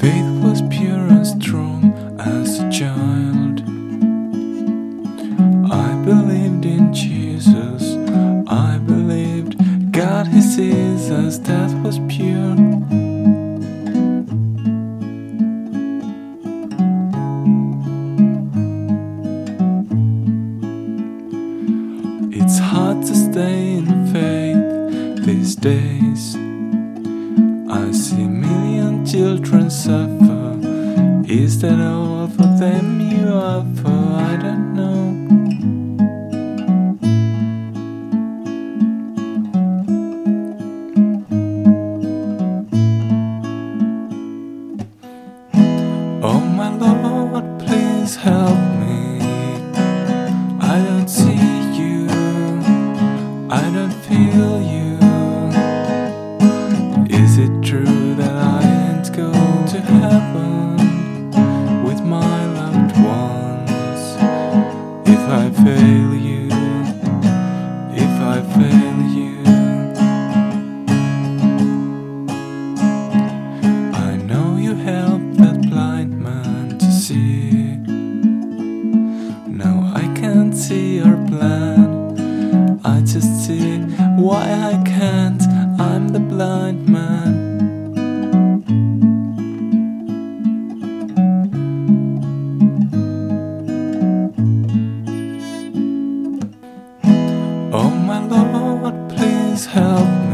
faith was pure and strong as a child. I believed in Jesus, I believed God He sees us, that was pure. It's hard to stay in faith these days. I see million children suffer. Is that all for them you offer? I don't know. Oh my Lord, please help me. I don't see you, I don't feel you. Is it true that I ain't go to heaven with my loved ones? If I fail you, if I fail you, I know you helped that blind man to see. Now I can't see your plan, I just see why I can't. I'm the blind man. Oh my Lord, please help me.